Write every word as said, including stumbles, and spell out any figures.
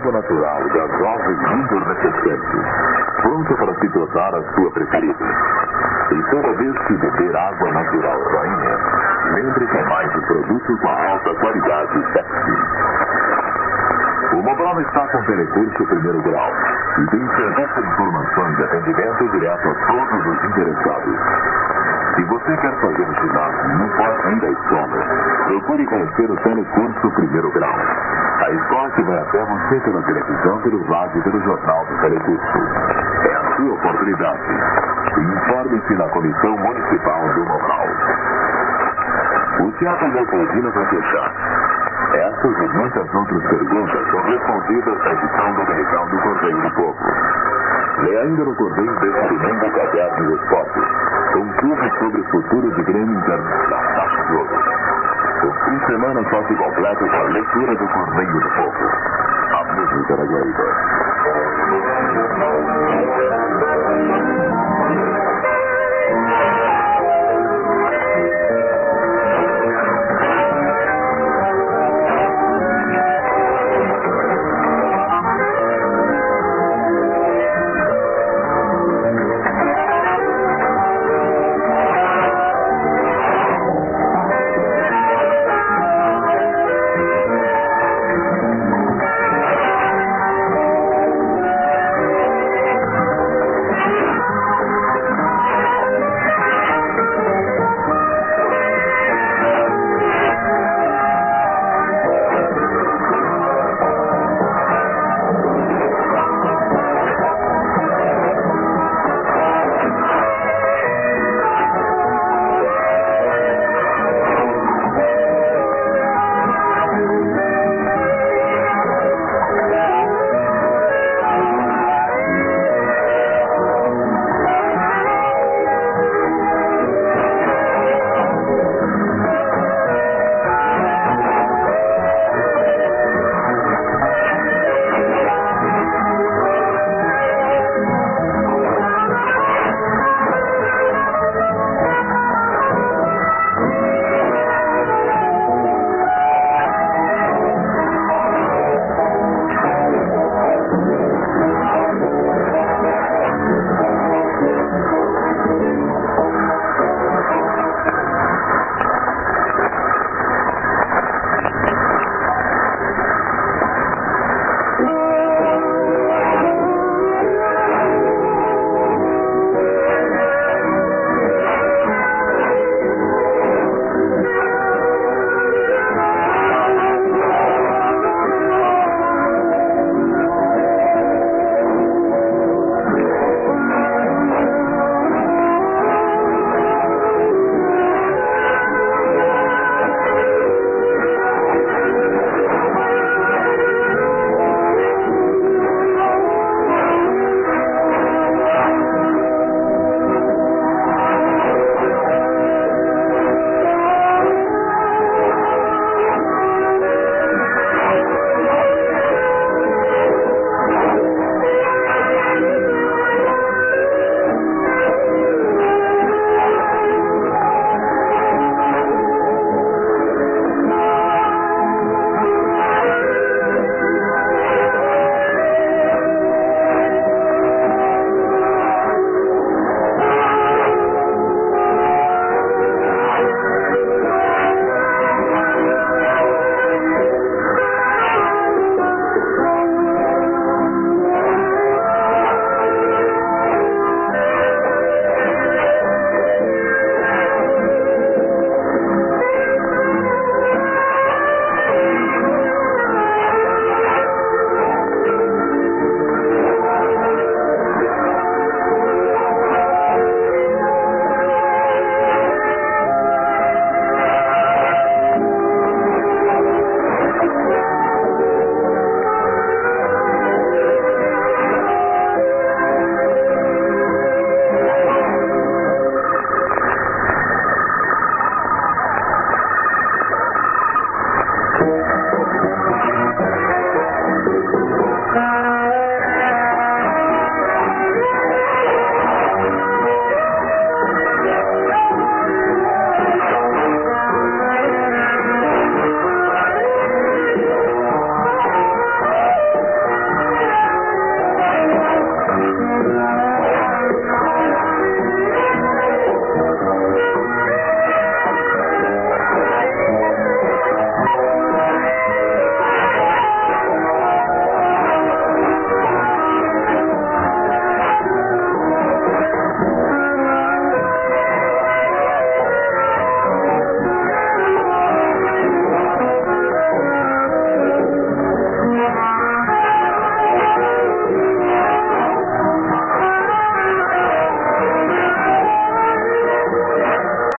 água natural, gasosa e muito refrescante, pronta para se tornar a sua preferida. E toda vez que beber água natural Rainha, lembre que é mais um produto com alta qualidade sexy. O Mobral está com telecurso primeiro grau e tem serviço de informação de atendimento direto a todos os interessados. Se você quer fazer um ginásio e não pode ir à escola, procure conhecer o telecurso primeiro grau. A escola que vai até você pela televisão, pelo rádio e pelo jornal do telecurso. É a sua oportunidade. Informe-se na Comissão Municipal do Mobral. O Teatro Leopoldina vai fechar. Essas e muitas outras perguntas são respondidas na edição dominical do Correio do Povo. Leia ainda no Correio deste domingo o Caderno do Esporte, com tudo sobre o futuro de Grêmio Internacional da Taça de Ouro. O fim de semana só se completa com a leitura do Correio do Povo. A música da Guaíba.